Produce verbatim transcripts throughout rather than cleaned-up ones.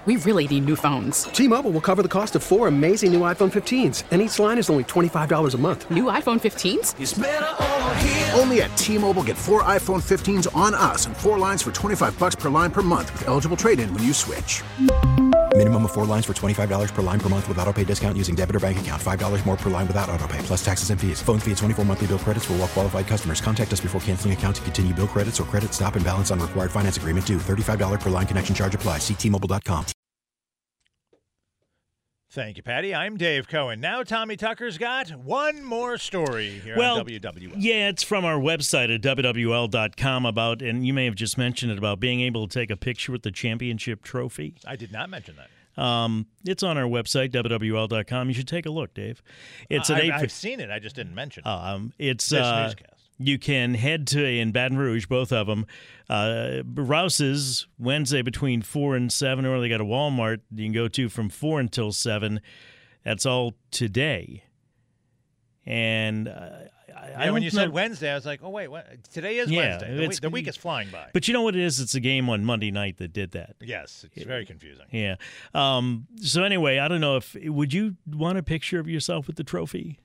We really need new phones. T-Mobile will cover the cost of four amazing new iPhone fifteens, and each line is only twenty-five dollars a month. New iPhone fifteens? It's better over here. Only at T-Mobile, get four iPhone fifteens on us and four lines for twenty-five dollars per line per month with eligible trade-in when you switch. Minimum of four lines for twenty-five dollars per line per month with autopay discount using debit or bank account. five dollars more per line without autopay, plus taxes and fees. Phone fee at twenty-four monthly bill credits for well-qualified customers. Contact us before canceling account to continue bill credits or credit stop and balance on required finance agreement due. thirty-five dollars per line connection charge applies. See T Mobile dot com. Thank you, Patty. I'm Dave Cohen. Now Tommy Tucker's got one more story here well, on W W L. Yeah, it's from our website at W W L dot com about, and you may have just mentioned it, about being able to take a picture with the championship trophy. I did not mention that. Um, it's on our website, W W L dot com. You should take a look, Dave. It's uh, an I've, eight. I've seen it. I just didn't mention it. Um, it's this uh, newscast. You can head to, in Baton Rouge, both of them, uh, Rouse's Wednesday between four and seven, or they got a Walmart you can go to from four until seven. That's all today. And uh, I, yeah, I when don't you know. said Wednesday, I was like, oh, wait, what? Today is Yeah, Wednesday. The it's- week, the week is flying by. But you know what it is? It's a game on Monday night that did that. Yes, it's very confusing. Yeah. Um, so anyway, I don't know if, would you want a picture of yourself with the trophy?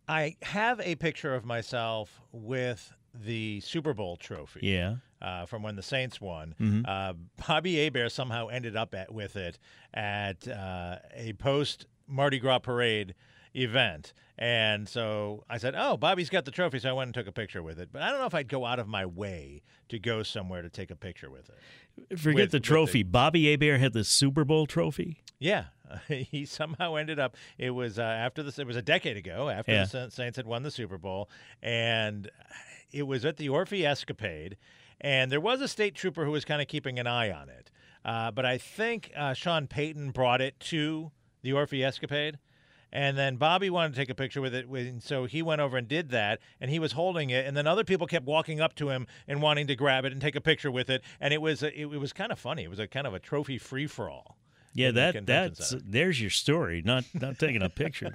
I have a picture of myself with the Super Bowl trophy. Yeah. Uh, from when the Saints won. Mhm. Uh, Bobby Hebert somehow ended up at, with it at uh, a post Mardi Gras parade event. And so I said, oh, Bobby's got the trophy, so I went and took a picture with it. But I don't know if I'd go out of my way to go somewhere to take a picture with it. Forget With- the with trophy. Bobby Hebert had the Super Bowl trophy. Yeah, he somehow ended up. It was uh, after this. It was a decade ago after Yeah. the Sa- Saints had won the Super Bowl, and it was at the Orphe Escapade, and there was a state trooper who was kind of keeping an eye on it. Uh, but I think uh, Sean Payton brought it to the Orphe Escapade. And then Bobby wanted to take a picture with it, and so he went over and did that, and he was holding it, and then other people kept walking up to him and wanting to grab it and take a picture with it, and it was a, it, it was kind of funny. It was a kind of a trophy free for all. Yeah, in the that convention that's center. there's your story. Not not taking a picture.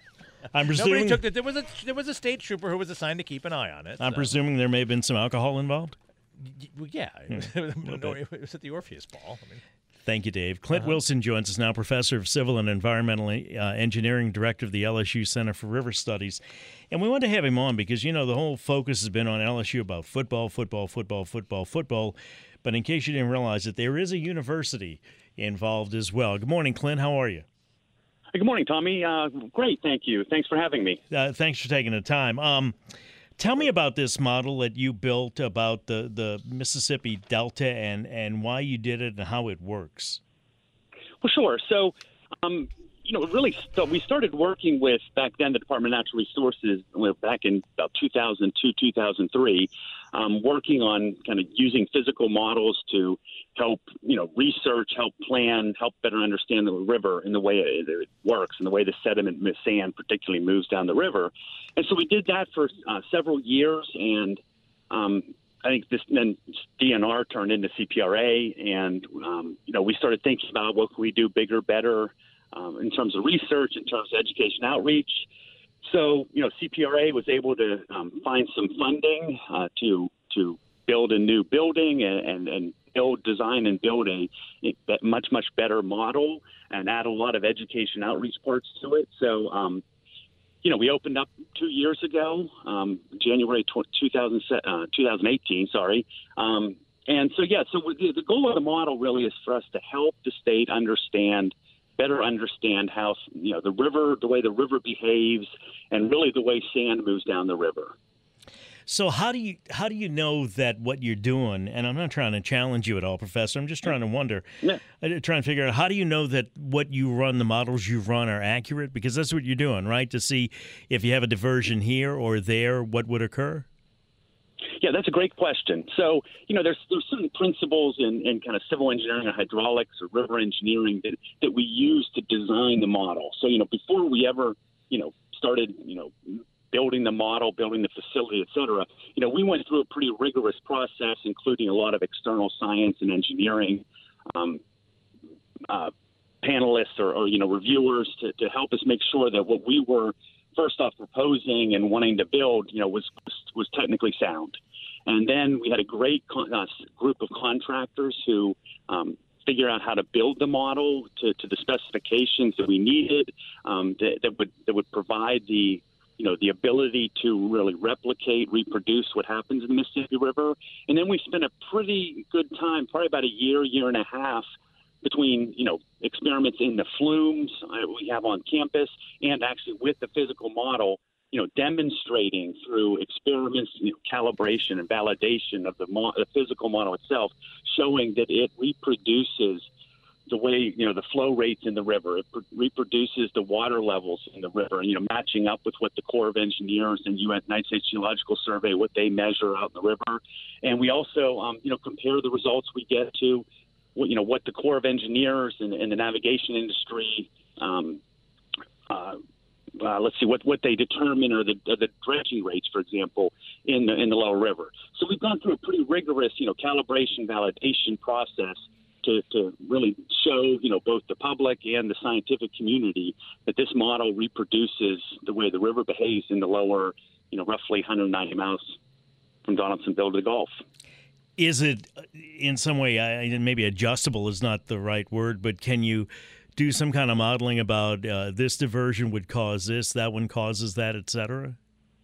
I'm Nobody presuming took it. There was a there was a state trooper who was assigned to keep an eye on it. I'm so. presuming there may have been some alcohol involved. Y- well, yeah, it was, no, it was at the Orpheus Ball. I mean, Thank you, Dave. Clint Uh-huh. Wilson joins us now, professor of civil and environmental uh, engineering, director of the L S U Center for River Studies. And we want to have him on because, you know, the whole focus has been on L S U about football, football, football, football, football. But in case you didn't realize it, there is a university involved as well. Good morning, Clint. How are you? Hey, good morning, Tommy. Uh, great, thank you. Thanks for having me. Uh, thanks for taking the time. Um, tell me about this model that you built about the, the Mississippi Delta and, and why you did it and how it works. Well, sure. So, um, you know, really, so we started working with, back then, the Department of Natural Resources, well, back in about two thousand two, two thousand three, um, working on kind of using physical models to help, you know, research, help plan, help better understand the river and the way it, it works and the way the sediment, sand particularly, moves down the river. And so we did that for uh, several years, and um, I think this then D N R turned into C P R A, and um, you know, we started thinking about what can we do bigger, better um, in terms of research, in terms of education outreach. So, you know, C P R A was able to um, find some funding uh, to to build a new building and, and, and build, design, and build a, a much much better model and add a lot of education outreach parts to it. So. Um, You know, we opened up two years ago, um, January two thousand, uh, twenty eighteen, sorry. Um, and so, yeah, so the, the goal of the model really is for us to help the state understand, better understand how, you know, the river, the way the river behaves, and really the way sand moves down the river. So how do you how do you know that what you're doing, and I'm not trying to challenge you at all, Professor, I'm just trying to wonder, Yeah. uh, trying to figure out, how do you know that what you run, the models you run are accurate? Because that's what you're doing, right? To see if you have a diversion here or there, what would occur? Yeah, that's a great question. So, you know, there's there's certain principles in, in kind of civil engineering or hydraulics or river engineering that, that we use to design the model. So, you know, before we ever, you know, started, you know, building the model, building the facility, et cetera, you know, we went through a pretty rigorous process, including a lot of external science and engineering um, uh, panelists or, or, you know, reviewers to, to help us make sure that what we were first off proposing and wanting to build, you know, was was technically sound. And then we had a great con- uh, group of contractors who um, figure out how to build the model to, to the specifications that we needed, um, that, that would that would provide the you know the ability to really replicate, reproduce what happens in the Mississippi River. And then we spent a pretty good time, probably about a year, year and a half, between you know experiments in the flumes uh, we have on campus and actually with the physical model, you know, demonstrating through experiments, you know, calibration and validation of the, mo- the physical model itself, showing that it reproduces the way, you know, the flow rates in the river. It pr- reproduces the water levels in the river, and, you know, matching up with what the Corps of Engineers and U S United States Geological Survey, what they measure out in the river. And we also, um, you know, compare the results we get to, you know, what the Corps of Engineers and, and the navigation industry um, uh, Uh, let's see what, what they determine are the, are the dredging rates, for example, in the in the lower river. So we've gone through a pretty rigorous, you know, calibration validation process to, to really show, you know, both the public and the scientific community that this model reproduces the way the river behaves in the lower, you know, roughly one hundred ninety miles from Donaldsonville to the Gulf. Is it in some way, I, maybe adjustable is not the right word, but can you do some kind of modeling about uh, this diversion would cause this, that one causes that, et cetera?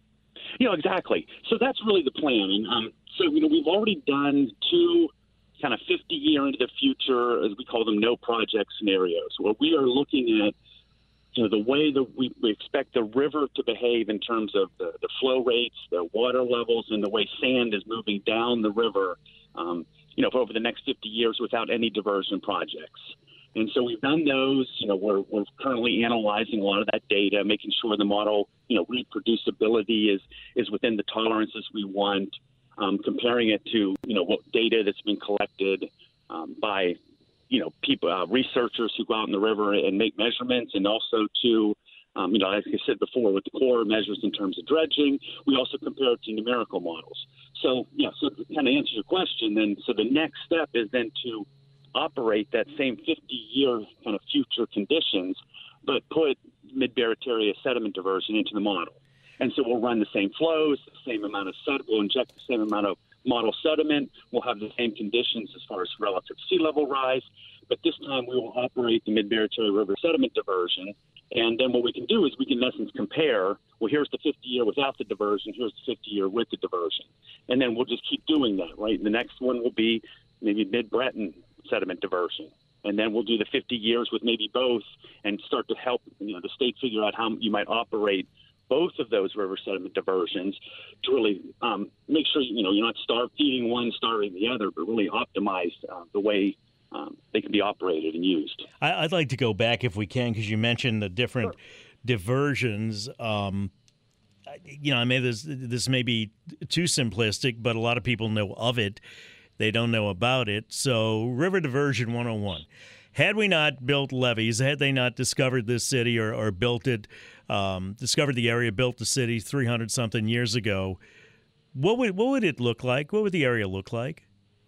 You know, exactly. So that's really the plan. And um, so, you know, we've already done two kind of fifty-year into the future, as we call them, no project scenarios, where we are looking at, you know, the way that we, we expect the river to behave in terms of the, the flow rates, the water levels, and the way sand is moving down the river, um, you know, for over the next fifty years without any diversion projects. And so we've done those. You know, we're, we're currently analyzing a lot of that data, making sure the model, you know, reproducibility is is within the tolerances we want, um, comparing it to, you know, what data that's been collected um, by, you know, people, uh, researchers who go out in the river and make measurements, and also to, um, you know, like I said before, what the Corps measures in terms of dredging. We also compare it to numerical models. So, yeah, so to kind of answer your question, then, so the next step is then to operate that same fifty-year kind of future conditions, but put mid-Barataria sediment diversion into the model. And so we'll run the same flows, the same amount of sediment, we'll inject the same amount of model sediment, we'll have the same conditions as far as relative sea level rise, but this time we will operate the mid-Barataria River sediment diversion. And then what we can do is we can, in essence, compare, well, here's the fifty-year without the diversion, here's the fifty-year with the diversion. And then we'll just keep doing that, right? The next one will be maybe mid-Breton sediment diversion. And then we'll do the fifty years with maybe both and start to help, you know, the state figure out how you might operate both of those river sediment diversions to really um, make sure, you know, you're not starve feeding one, starving the other, but really optimize uh, the way um, they can be operated and used. I'd like to go back if we can, because you mentioned the different sure. diversions. Um, you know, I mean, this, this may be too simplistic, but a lot of people know of it. They don't know about it. So River Diversion one oh one. Had we not built levees, had they not discovered this city or, or built it, um, discovered the area, built the city three hundred something years ago, what would what would it look like? What would the area look like?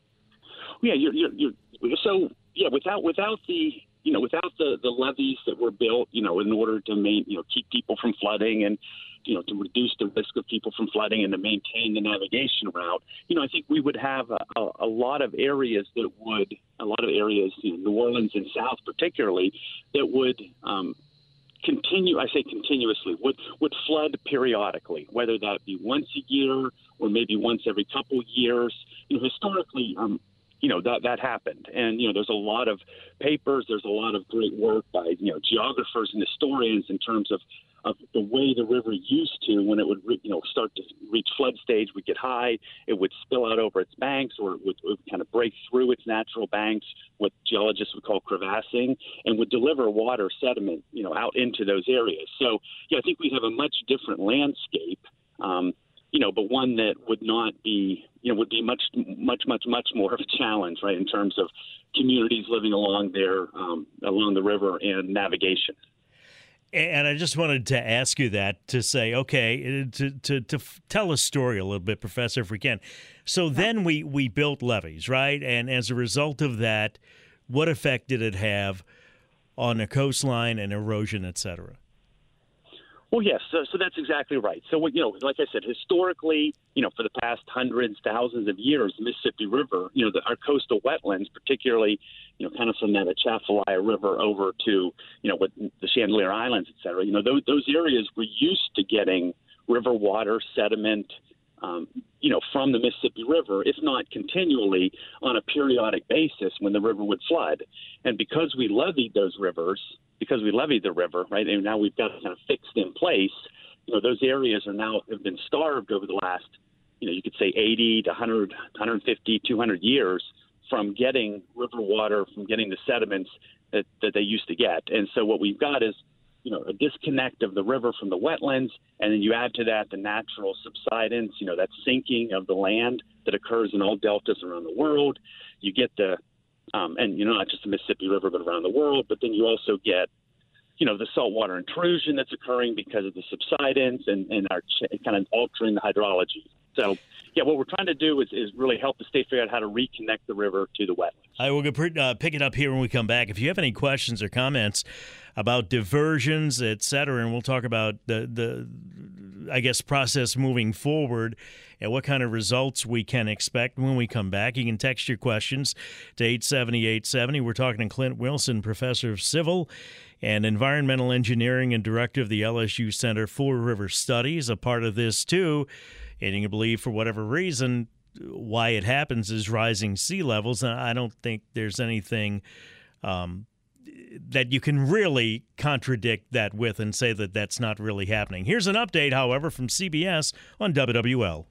Yeah, you're, you're, you're, so yeah, without without the you know without the, the levees that were built, you know, in order to main, you know keep people from flooding and you know, to reduce the risk of people from flooding and to maintain the navigation route, you know, I think we would have a, a, a lot of areas that would, a lot of areas, you know, New Orleans and South particularly, that would um, continue, I say continuously, would, would flood periodically, whether that be once a year or maybe once every couple of years. You know, historically, um, you know, that, that happened. And, you know, there's a lot of papers, there's a lot of great work by, you know, geographers and historians in terms of of the way the river used to when it would, you know, start to reach flood stage, would get high, it would spill out over its banks, or it would, it would kind of break through its natural banks, what geologists would call crevassing, and would deliver water sediment, you know, out into those areas. So, yeah, I think we'd have a much different landscape, um, you know, but one that would not be, you know, would be much, much, much, much more of a challenge, right, in terms of communities living along there, um, along the river and navigation. And I just wanted to ask you that to say, okay, to, to, to tell a story a little bit, Professor, if we can. So then we, we built levees, right? And as a result of that, what effect did it have on the coastline and erosion, et cetera? Well, yes. So, so that's exactly right. So, what, you know, like I said, historically, you know, for the past hundreds, thousands of years, the Mississippi River, you know, the, our coastal wetlands, particularly, you know, kind of from that Atchafalaya River over to, you know, with the Chandelier Islands, et cetera, you know, those, those areas were used to getting river water, sediment, um, you know, from the Mississippi River, if not continually, on a periodic basis when the river would flood. And because we leveed those rivers, because we leveed the river, right, and now we've got it kind of fixed in place, you know, those areas are now have been starved over the last, you know, you could say eighty to one hundred, one hundred fifty, two hundred years from getting river water, from getting the sediments that, that they used to get. And so what we've got is, you know, a disconnect of the river from the wetlands, and then you add to that the natural subsidence, you know, that sinking of the land that occurs in all deltas around the world. You get the Um, and, you know, not just the Mississippi River, but around the world. But then you also get, you know, the saltwater intrusion that's occurring because of the subsidence and, and our ch- kind of altering the hydrology. So, yeah, what we're trying to do is, is really help the state figure out how to reconnect the river to the wetlands. I will uh, pick it up here when we come back. If you have any questions or comments about diversions, et cetera, and we'll talk about the, the I guess, process moving forward and what kind of results we can expect when we come back. You can text your questions to eight seventy, eight seventy. We're talking to Clint Wilson, professor of civil and environmental engineering and director of the L S U Center for River Studies. A part of this, too, and you can believe for whatever reason why it happens is rising sea levels. And I don't think there's anything um, that you can really contradict that with and say that that's not really happening. Here's an update, however, from C B S on W W L.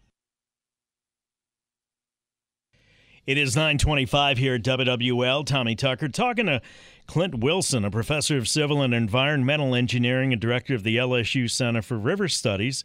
It is nine twenty-five here at W W L. Tommy Tucker talking to Clint Wilson, a professor of civil and environmental engineering and director of the L S U Center for River Studies,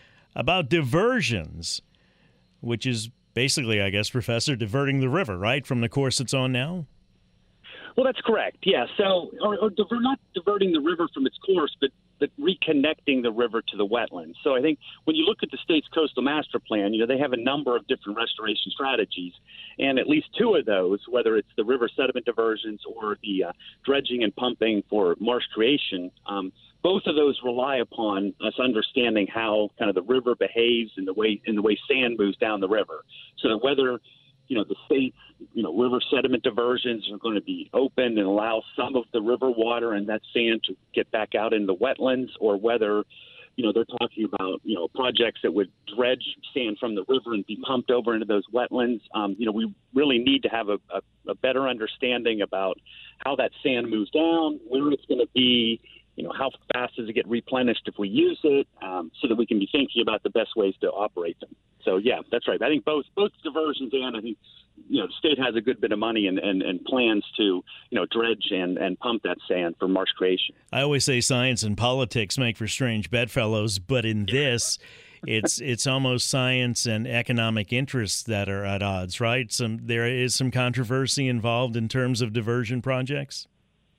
about diversions, which is basically, I guess, Professor, diverting the river, right, from the course it's on now? Well, that's correct. Yeah. So, or, or diver, not diverting the river from its course, but, but reconnecting the river to the wetlands. So I think when you look at the state's coastal master plan, you know, they have a number of different restoration strategies. And at least two of those, whether it's the river sediment diversions or the uh, dredging and pumping for marsh creation, um, both of those rely upon us understanding how kind of the river behaves in the way in the way sand moves down the river. So that whether you know, the state's, you know, river sediment diversions are going to be open and allow some of the river water and that sand to get back out in the wetlands, or whether, you know, they're talking about, you know, projects that would dredge sand from the river and be pumped over into those wetlands. Um, you know, we really need to have a, a, a better understanding about how that sand moves down, where it's going to be, you know, how fast does it get replenished if we use it, um, so that we can be thinking about the best ways to operate them. So, yeah, that's right. I think both both diversions and I think, you know, the state has a good bit of money and, and, and plans to, you know, dredge and, and pump that sand for marsh creation. I always say science and politics make for strange bedfellows, but in this, it's it's almost science and economic interests that are at odds, right? Some there is some controversy involved in terms of diversion projects.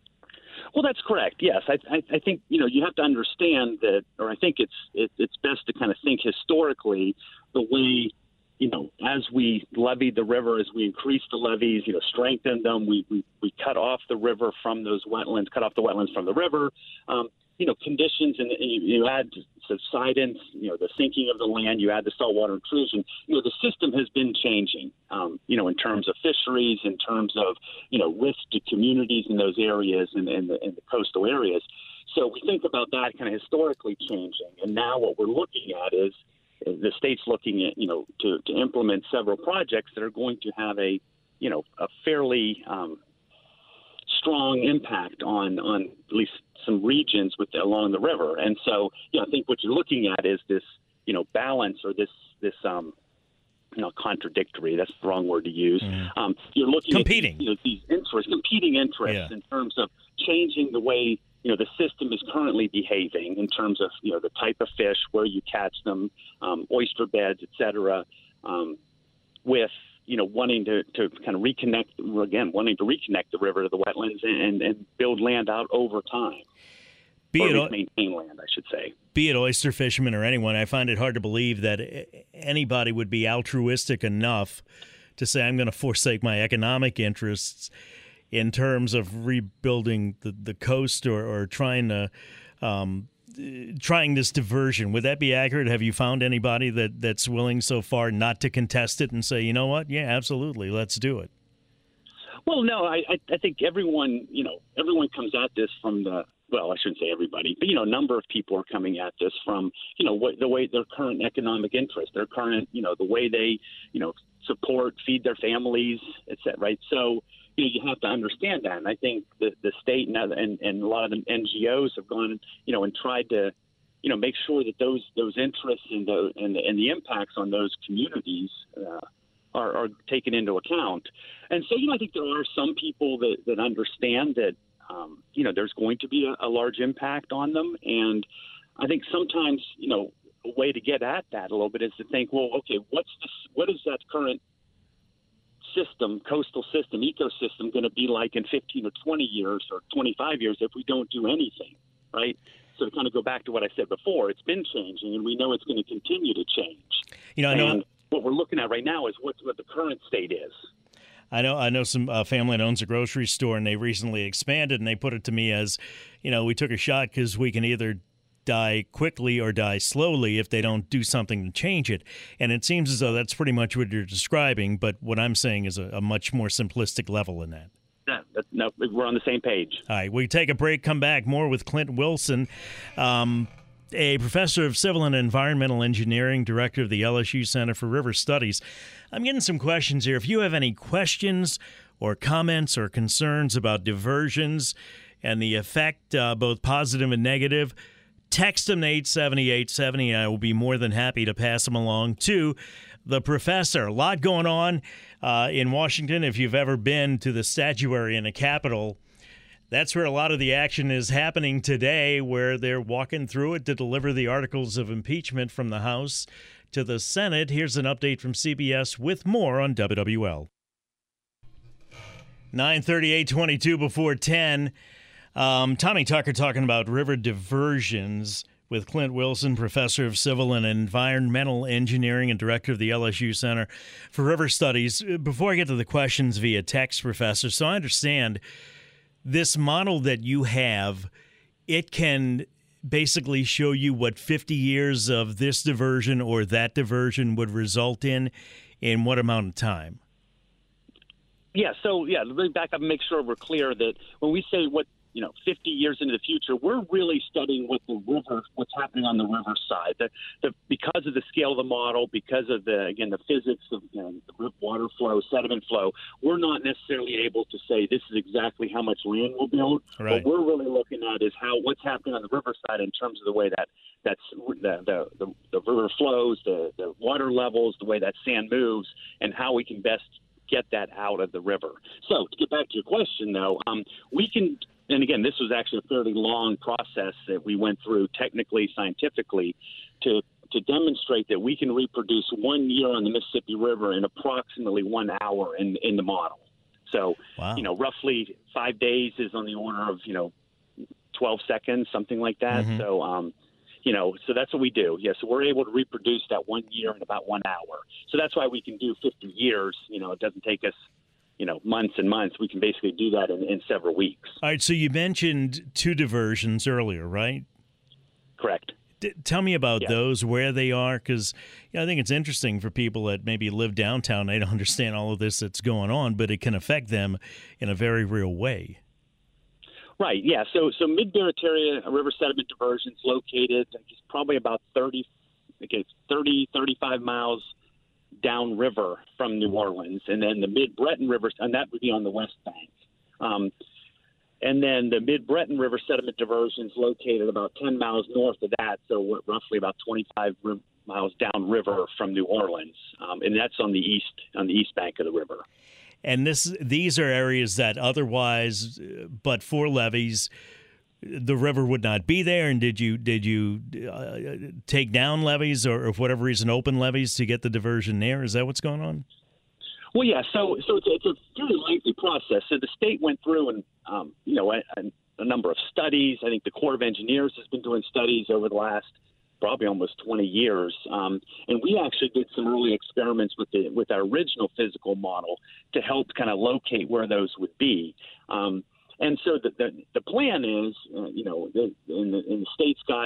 Well, that's correct. Yes, I, I, I think you know you have to understand that, or I think it's it, it's best to kind of think historically the way, you know, as we levied the river, as we increased the levees, you know, strengthened them, we we, we cut off the river from those wetlands, cut off the wetlands from the river. Um, you know, conditions, and, and you, you add subsidence, you know, the sinking of the land, you add the saltwater intrusion. You know, the system has been changing, um, you know, in terms of fisheries, in terms of, you know, risk to communities in those areas and in, in, the, in the coastal areas. So we think about that kind of historically changing. And now what we're looking at is the state's looking at, you know, to, to implement several projects that are going to have a, you know, a fairly um, strong impact on, on at least some regions with along the river. And so, you know, I think what you're looking at is this, you know, balance or this, this, um, you know, contradictory, that's the wrong word to use. Mm. Um, you're looking competing. at, you know, these interests, competing interests yeah. in terms of changing the way, you know, the system is currently behaving in terms of, you know, the type of fish, where you catch them, um, oyster beds, et cetera, um, with, you know, wanting to, to kind of reconnect, again, wanting to reconnect the river to the wetlands and, and build land out over time. Be or it maintain land, I should say. Be it oyster fishermen or anyone, I find it hard to believe that anybody would be altruistic enough to say, I'm going to forsake my economic interests in terms of rebuilding the, the coast or, or trying to um, trying this diversion. Would that be accurate? Have you found anybody that, that's willing so far not to contest it and say, you know what, yeah, absolutely, let's do it? Well, no, I, I think everyone, you know, everyone comes at this from the, well, I shouldn't say everybody, but, you know, a number of people are coming at this from, you know, what, the way their current economic interest, their current, you know, the way they, you know, support, feed their families, et cetera, right? So, you know, you have to understand that. And I think the, the state and, and, and a lot of the N G Os have gone, you know, and tried to, you know, make sure that those those interests and the, and the, and the impacts on those communities uh, are, are taken into account. And so, you know, I think there are some people that, that understand that, um, you know, there's going to be a, a large impact on them. And I think sometimes, you know, a way to get at that a little bit is to think, well, okay, what's this, what is that current system, coastal system, ecosystem going to be like in fifteen or twenty years or twenty-five years if we don't do anything, right? So to kind of go back to what I said before, it's been changing, and we know it's going to continue to change. You know, I know. And what we're looking at right now is what, what the current state is. I know I know some uh, family that owns a grocery store, and they recently expanded, and they put it to me as, you know, we took a shot because we can either die quickly or die slowly if they don't do something to change it. And it seems as though that's pretty much what you're describing, but what I'm saying is a, a much more simplistic level than that. Yeah, that, no, we're on the same page. All right, we take a break, come back, more with Clint Wilson, um, a professor of civil and environmental engineering, director of the L S U Center for River Studies. I'm getting some questions here. If you have any questions or comments or concerns about diversions and the effect, uh, both positive and negative, text them to eight seven zero, eight seven zero, and I will be more than happy to pass them along to the professor. A lot going on uh, in Washington. If you've ever been to the statuary in the Capitol, that's where a lot of the action is happening today, where they're walking through it to deliver the articles of impeachment from the House to the Senate. Here's an update from C B S with more on W W L. nine thirty-eight, twenty-two before ten. Um, Tommy Tucker talking about river diversions with Clint Wilson, professor of civil and environmental engineering and director of the L S U Center for River Studies. Before I get to the questions via text, Professor, so I understand this model that you have, it can basically show you what fifty years of this diversion or that diversion would result in, in what amount of time? Yeah, so, yeah, let me back up and make sure we're clear that when we say what, you know, fifty years into the future, we're really studying what the river, what's happening on the river side. The, the, because of the scale of the model, because of the, again, the physics of, you know, the water flow, sediment flow, we're not necessarily able to say this is exactly how much land we'll build. Right. What we're really looking at is how what's happening on the river side in terms of the way that that's the the, the, the river flows, the, the water levels, the way that sand moves, and how we can best get that out of the river. So to get back to your question, though, um, we can. And again, this was actually a fairly long process that we went through technically, scientifically, to to demonstrate that we can reproduce one year on the Mississippi River in approximately one hour in in the model. So, wow. you know, roughly five days is on the order of, you know, twelve seconds, something like that. Mm-hmm. So, um, you know, so that's what we do. Yeah, so we're able to reproduce that one year in about one hour. So that's why we can do fifty years. You know, it doesn't take us, you know, months and months. We can basically do that in, in several weeks. All right, so you mentioned two diversions earlier, right? Correct. D- tell me about yeah. those, where they are, because you know, I think it's interesting for people that maybe live downtown. They don't understand all of this that's going on, but it can affect them in a very real way. Right, yeah. So so Mid-Barataria River sediment diversion is located it's probably about thirty, okay, thirty, thirty-five miles downriver from New Orleans, and then the Mid-Breton River, and that would be on the west bank. Um, and then the Mid-Breton River sediment diversion is located about ten miles north of that, so what, roughly about twenty-five miles downriver from New Orleans, um, and that's on the east on the east bank of the river. And this these are areas that otherwise, but for levees, the river would not be there. And did you did you uh, take down levees or, or for whatever reason, open levees to get the diversion there? Is that what's going on? Well, yeah. So so it's, it's a very lengthy process. So the state went through and um, you know a, a number of studies. I think the Corps of Engineers has been doing studies over the last probably almost twenty years. Um, and we actually did some early experiments with the with our original physical model to help kind of locate where those would be. Um, and so the, the, the plan is, uh, you know, the, and, the, and the state's got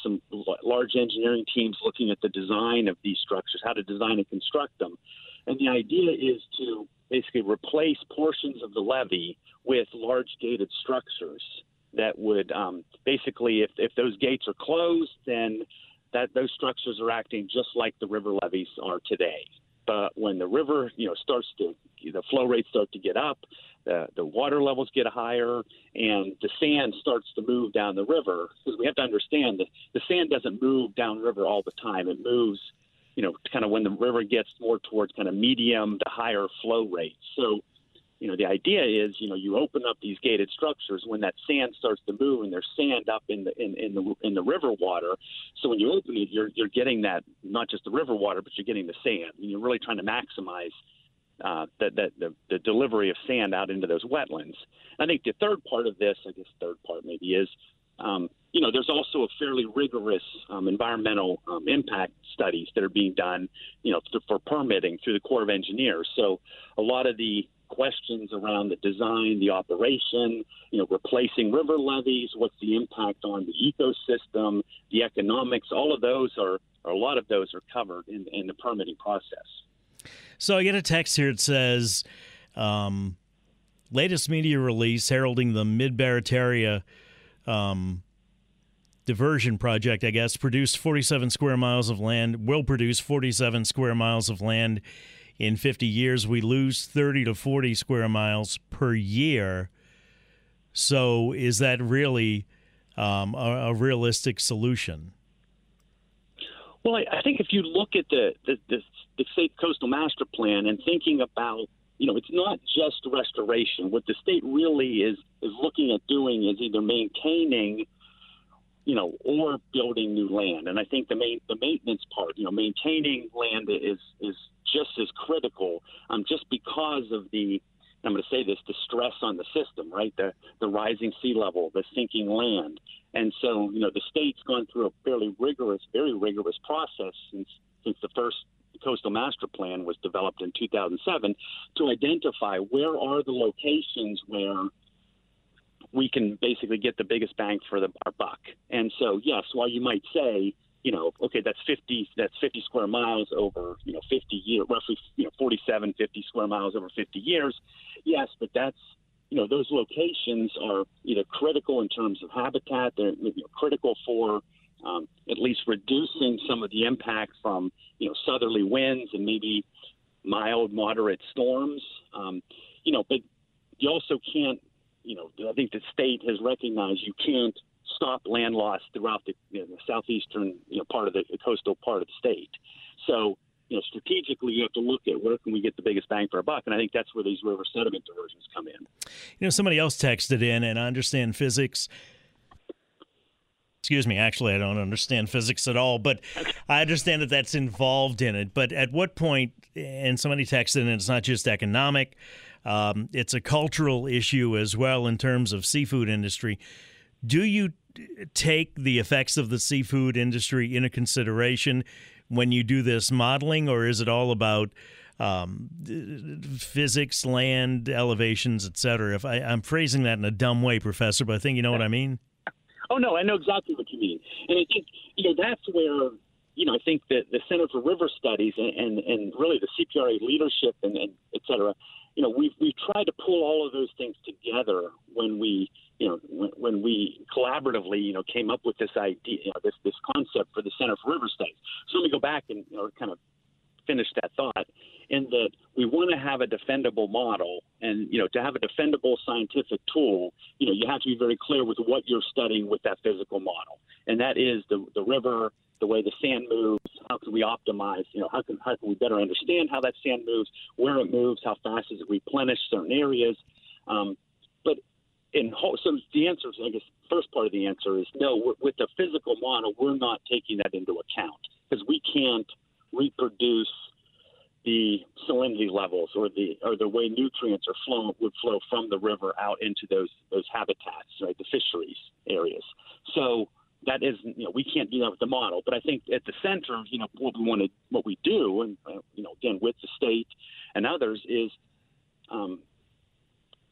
some large engineering teams looking at the design of these structures, how to design and construct them. And the idea is to basically replace portions of the levee with large gated structures that would um, basically, if, if those gates are closed, then that those structures are acting just like the river levees are today. But when the river, you know, starts to, the flow rates start to get up, the, the water levels get higher, and the sand starts to move down the river. Because we have to understand that the sand doesn't move downriver all the time. It moves, you know, kind of when the river gets more towards kind of medium to higher flow rates. So, you know, the idea is, you know, you open up these gated structures when that sand starts to move, and there's sand up in the in, in the in the river water. So when you open it, you're you're getting that, not just the river water, but you're getting the sand. And you're really trying to maximize uh, the, the the the delivery of sand out into those wetlands. I think the third part of this, I guess third part maybe is, um, you know, there's also a fairly rigorous um, environmental um, impact studies that are being done, you know, for, for permitting through the Corps of Engineers. So a lot of the questions around the design, the operation, you know, replacing river levees, what's the impact on the ecosystem, the economics, all of those are, or a lot of those are covered in, in the permitting process. So I get a text here that says, um, latest media release heralding the Mid-Barataria um, diversion project, I guess, produced forty-seven square miles of land, will produce forty-seven square miles of land. In fifty years, we lose thirty to forty square miles per year. So is that really um, a, a realistic solution? Well, I, I think if you look at the, the, the, the state coastal master plan and thinking about, you know, it's not just restoration. What the state really is, is looking at doing is either maintaining, you know, or building new land. And I think the main, the maintenance part, you know, maintaining land is, is just as critical, um, just because of the, I'm going to say this, the stress on the system, right? The the rising sea level, the sinking land. And so, you know, the state's gone through a fairly rigorous, very rigorous process since since the first coastal master plan was developed in two thousand seven to identify where are the locations where we can basically get the biggest bang for the, our buck. And so, yes, while you might say, you know, okay, that's fifty, that's fifty square miles over, you know, fifty years, roughly, you know, forty-seven, fifty square miles over fifty years. Yes, but that's, you know, those locations are either critical in terms of habitat, they're, you know, critical for um, at least reducing some of the impact from, you know, southerly winds and maybe mild, moderate storms. Um, you know, but you also can't, you know, I think the state has recognized you can't stop land loss throughout the, you know, the southeastern, you know, part of the, the coastal part of the state. So, you know, strategically, you have to look at where can we get the biggest bang for our buck, and I think that's where these river sediment diversions come in. You know, somebody else texted in, and I understand physics. Excuse me, actually, I don't understand physics at all, but I understand that that's involved in it. But at what point, and somebody texted in, it's not just economic, um, it's a cultural issue as well in terms of seafood industry. Do you take the effects of the seafood industry into consideration when you do this modeling, or is it all about um, physics, land, elevations, et cetera? If I, I'm phrasing that in a dumb way, Professor, but I think you know what I mean. Oh, no, I know exactly what you mean. And I think, you know, that's where, you know, I think that the Center for River Studies and, and, and really the C P R A leadership and, and et cetera, you know, we've, we've tried to pull all of those things together when we, you know, when, when we collaboratively, you know, came up with this idea, you know, this, this concept for the Center for River Studies. So let me go back and, you know, kind of finish that thought in that we want to have a defendable model. And, you know, to have a defendable scientific tool, you know, you have to be very clear with what you're studying with that physical model. And that is the, the river, the way the sand moves, how can we optimize, you know, how can, how can we better understand how that sand moves, where it moves, how fast does it replenish certain areas. Um, but in whole, so the answer is, I guess, first part of the answer is no, with the physical model, we're not taking that into account because we can't reproduce the salinity levels or the or the way nutrients are flow would flow from the river out into those those habitats, right, the fisheries areas. So that is, you know, we can't do that with the model. But I think at the center, you know, what we want to, what we do, and uh, you know, again with the state and others, is um,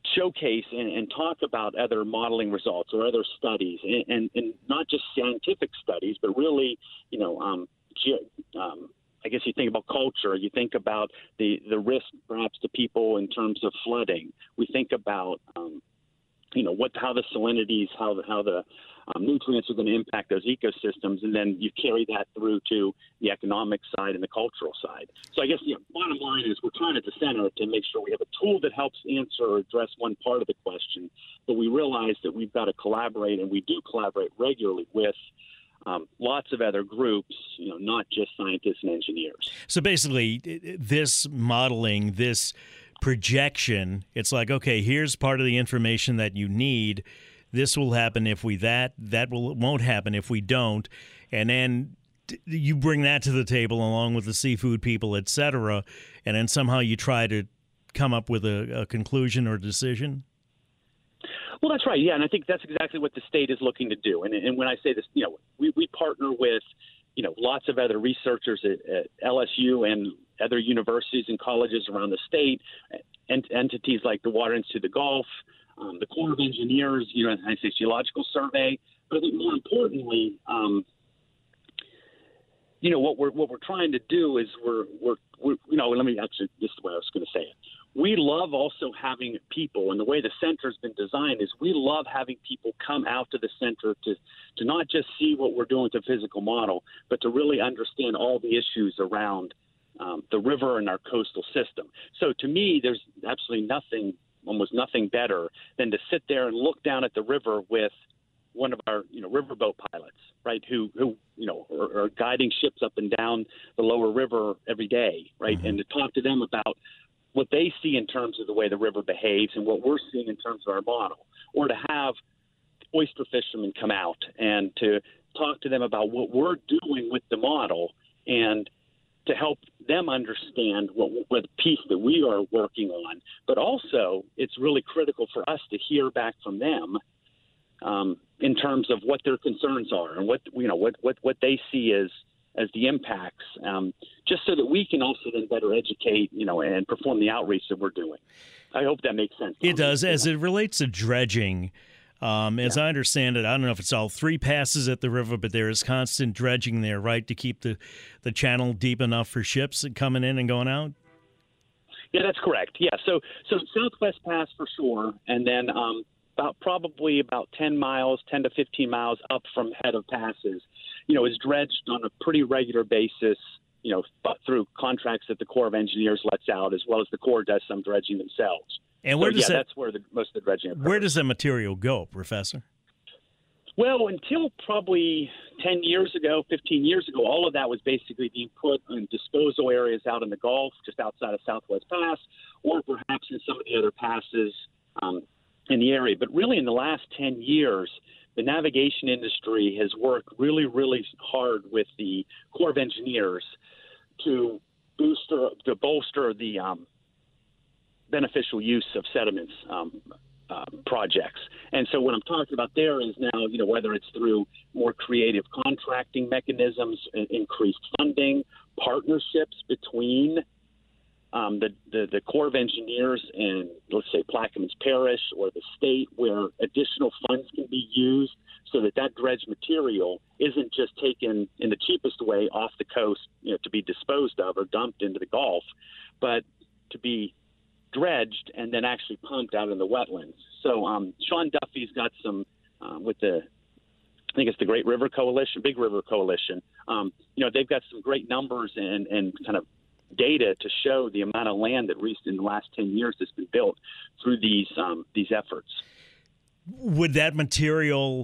showcase and, and talk about other modeling results or other studies, and, and, and not just scientific studies, but really, you know, um, ge- um, I guess you think about culture, you think about the, the risk perhaps to people in terms of flooding. We think about, um, you know, what how the salinities, how the, how the um, nutrients are going to impact those ecosystems, and then you carry that through to the economic side and the cultural side. So I guess the bottom line is we're trying at the center to make sure we have a tool that helps answer or address one part of the question, but we realize that we've got to collaborate, and we do collaborate regularly with Um, lots of other groups, you know, not just scientists and engineers. So basically, this modeling, this projection, it's like, okay, here's part of the information that you need. This will happen if we that. That will won't happen if we don't. And then you bring that to the table along with the seafood people, et cetera, and then somehow you try to come up with a, a conclusion or decision. Well, that's right. Yeah, and I think that's exactly what the state is looking to do. And, and when I say this, you know, we, we partner with, you know, lots of other researchers at, at L S U and other universities and colleges around the state, and entities like the Water Institute of the Gulf, um, the Corps of Engineers, you know, United States Geological Survey. But I think more importantly, um, you know, what we're what we're trying to do is we're we're, we're you know, let me actually this is the way I was going to say it. We love also having people, and the way the center's been designed is we love having people come out to the center to, to not just see what we're doing with the physical model, but to really understand all the issues around um, the river and our coastal system. So to me, there's absolutely nothing, almost nothing better than to sit there and look down at the river with one of our, you know, riverboat pilots, right, who, who you know, are, are guiding ships up and down the lower river every day, right, mm-hmm. and to talk to them about what they see in terms of the way the river behaves and what we're seeing in terms of our model, or to have oyster fishermen come out and to talk to them about what we're doing with the model and to help them understand what, what piece that we are working on. But also, it's really critical for us to hear back from them um, in terms of what their concerns are and what, you know, what, what, what they see as as the impacts, um, just so that we can also then better educate, you know, and perform the outreach that we're doing. I hope that makes sense. It does. As it relates to dredging, um, as yeah. I understand it, I don't know if it's all three passes at the river, but there is constant dredging there, right, to keep the, the channel deep enough for ships coming in and going out? Yeah, that's correct. Yeah, so so Southwest Pass for sure, and then um, about probably about ten miles, ten to fifteen miles up from head of passes, you know, is dredged on a pretty regular basis, you know, through contracts that the Corps of Engineers lets out, as well as the Corps does some dredging themselves. And where so, does yeah, that, that's where the, most of the dredging occurs. Where does the material go, Professor? Well, until probably ten years ago, fifteen years ago, all of that was basically being put in disposal areas out in the Gulf, just outside of Southwest Pass, or perhaps in some of the other passes um, in the area. But really in the last ten years, the navigation industry has worked really, really hard with the Corps of Engineers to booster, to bolster the um, beneficial use of sediments um, uh, projects. And so what I'm talking about there is now, you know, whether it's through more creative contracting mechanisms, increased funding, partnerships between Um, the, the, the Corps of Engineers and, let's say, Plaquemines Parish or the state, where additional funds can be used so that that dredged material isn't just taken in the cheapest way off the coast, you know, to be disposed of or dumped into the Gulf, but to be dredged and then actually pumped out in the wetlands. So um, Sean Duffy's got some, uh, with the, I think it's the Great River Coalition, Big River Coalition, um, you know, they've got some great numbers and, and kind of data to show the amount of land that reached in the last ten years that's been built through these um, these efforts. Would that material,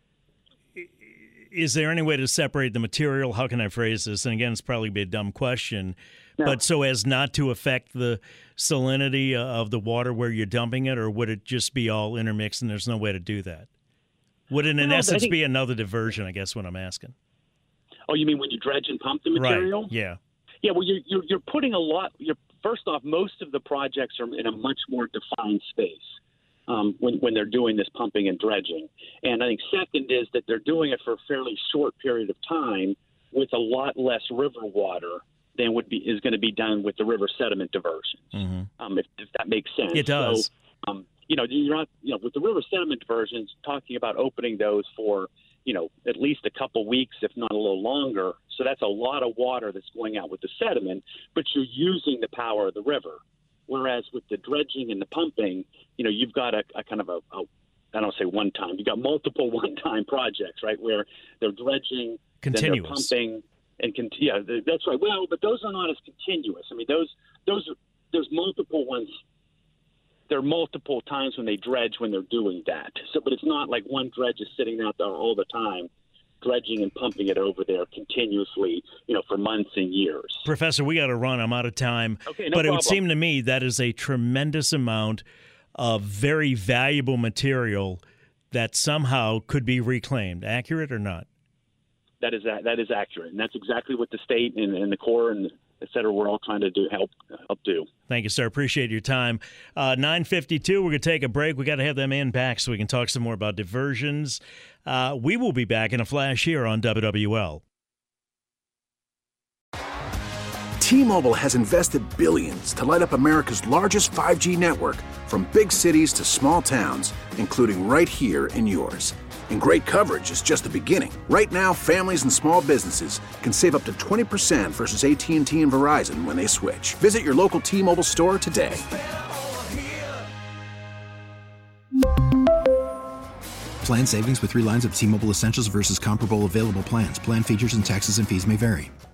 is there any way to separate the material? How can I phrase this? And again, it's probably be a dumb question, no. but so as not to affect the salinity of the water where you're dumping it, or would it just be all intermixed and there's no way to do that? Would it in no, essence think, be another diversion, I guess what I'm asking? Oh, you mean when you dredge and pump the material? Right, yeah. Yeah, well, you're, you're, you're putting a lot you're, – first off, most of the projects are in a much more defined space um, when, when they're doing this pumping and dredging. And I think second is that they're doing it for a fairly short period of time with a lot less river water than would be is going to be done with the river sediment diversions, mm-hmm. um, if, if that makes sense. It does. So, um, you know, you're not, you know, with the river sediment diversions, talking about opening those for, you know, at least a couple weeks, if not a little longer. So that's a lot of water that's going out with the sediment, but you're using the power of the river. Whereas with the dredging and the pumping, you know, you've got a, a kind of a, a, I don't say one time, you've got multiple one-time projects, right, where they're dredging, continuous. then they're pumping, and con- yeah, that's right. Well, but those are not as continuous. I mean, those those there's multiple ones. There are multiple times when they dredge when they're doing that. So, but it's not like one dredge is sitting out there all the time, dredging and pumping it over there continuously, you know, for months and years. Professor, we got to run. I'm out of time. Okay, no but problem. It would seem to me that is a tremendous amount of very valuable material that somehow could be reclaimed. Accurate or not? That is that is accurate, and that's exactly what the state and, and the Corps and et cetera, we're all trying to do help help do. Thank you, sir. Appreciate your time. Uh, nine fifty-two, we're going to take a break. We got to have that man back so we can talk some more about diversions. Uh, we will be back in a flash here on W W L. T-Mobile has invested billions to light up America's largest five G network, from big cities to small towns, including right here in yours. And great coverage is just the beginning. Right now, families and small businesses can save up to twenty percent versus A T and T and Verizon when they switch. Visit your local T-Mobile store today. Plan savings with three lines of T-Mobile Essentials versus comparable available plans. Plan features and taxes and fees may vary.